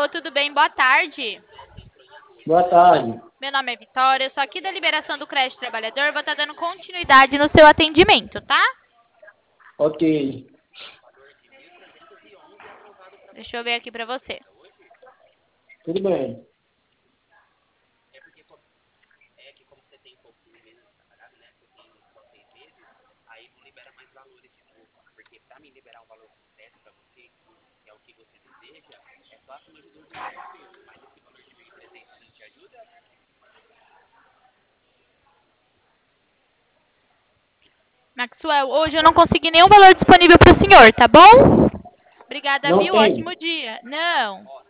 tudo bem? Boa tarde. Boa tarde. Meu nome é Vitória, eu sou aqui da Liberação do Crédito Trabalhador, vou estar dando continuidade no seu atendimento, tá? Ok. Deixa eu ver aqui pra você. Tudo bem. Maxwell, hoje eu não consegui nenhum valor disponível para o senhor, tá bom? Obrigada, Não viu? tem. Ótimo dia. Não.